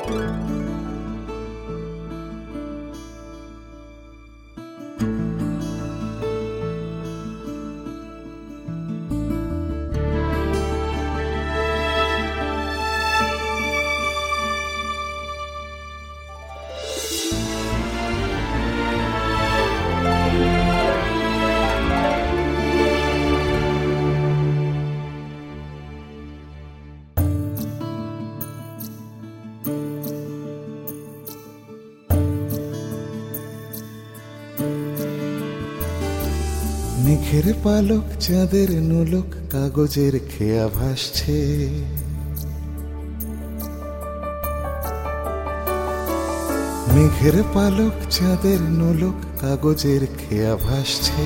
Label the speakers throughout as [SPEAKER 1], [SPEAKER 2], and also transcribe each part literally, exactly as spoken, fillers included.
[SPEAKER 1] মেঘের পালক চাঁদের নোলক কাগজের খেয়া ভাসছে, মেঘের পালক চাঁদের নোলক কাগজের খেয়া ভাসছে।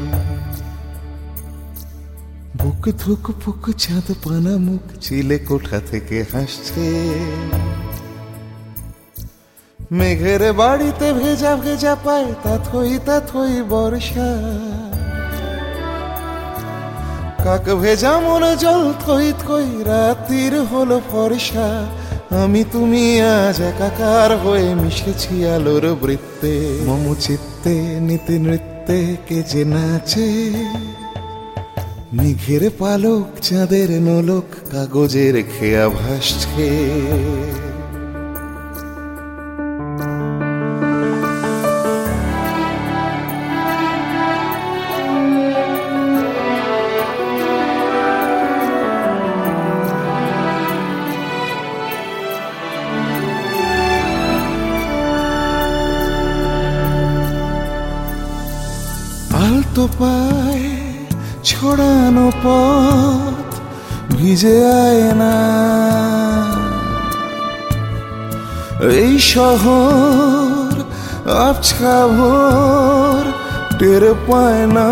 [SPEAKER 1] বুক ধুক পুক চাঁদ পানা মুখ চিলে কোঠা থেকে হাসছে। মেঘের বাড়িতে ভেজা ভেজা পায় তা থই তা থই বর্ষা। কাক ভেজা মনে জল থই থই রাতির হলো ফর্সা। আমি তুমি আজ একাকার হয়ে মিশেছি আলোর বৃত্তে। মম চিত্তে নীতি নৃত্যে কে যে নাচে। মেঘের পালক চাঁদের নোলক কাগজের খেয়া ভাসছে। আলতো পায় ছড়ানো পথ ভিজে আয় না। এই শহর আবছা ভোর টের পায় না।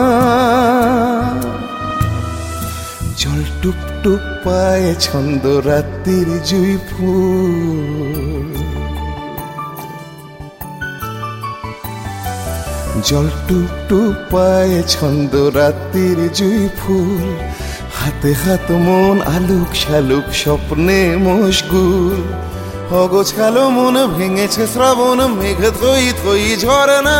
[SPEAKER 1] জল টুপ টুপ পায় ছন্দ রাত্রির জুই ফুল। জল টুপ টুপ পায় ছন্দ রাত্রির জুই ফুল। হাতে হাত মন আলোক শালুক স্বপ্নে মশগুল। অগোছালো মন ভেঙেছে শ্রাবণ মেঘ থই থই ঝরনা।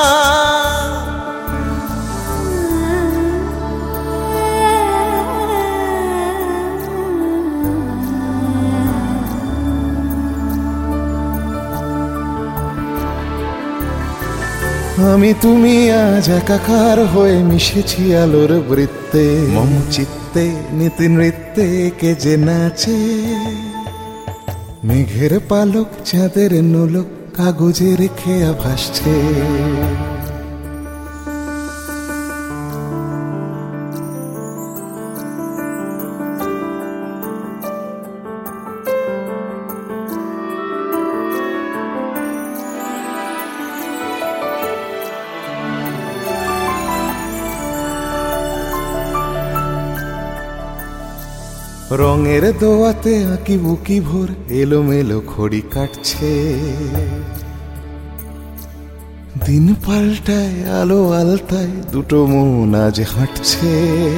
[SPEAKER 1] আমি তুমি আজ একাকার হয়ে মিশেছি আলোর বৃত্তে। মম চিত্তে নীতি নৃত্যে কে যে নাচে। মেঘের পালক চাঁদের নোলক কাগজের খেয়া ভাসছে। রঙের দোয়াতে আঁকি বুকি ভোর এলোমেলো খড়ি কাটছে। দিন পাল্টায় আলো আলতায় দুটো মন আজ হাঁটছে।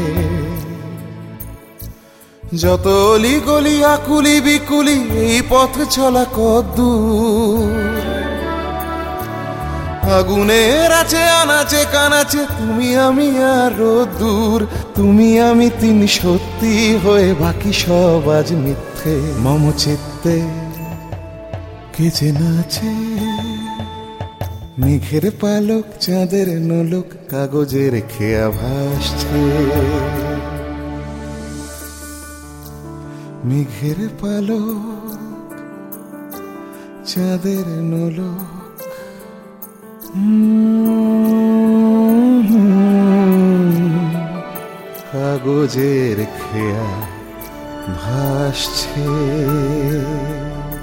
[SPEAKER 1] যত অলি গলি আকুলি বিকুলি এই পথ চলা কদ্দূর। আগুনের আছে আনাচে কানাচে তুমি আমি আরো দূর। তুমি আমি তিন সত্যি হয়ে বাকি সব আজ মিথ্যে। মম চিত্তে কে যে নাচে। মেঘের পালক চাঁদের নোলক কাগজের খেয়া ভাসছে। মেঘের পালক চাঁদের নোলক কাগজের খেয়া ভাসছে।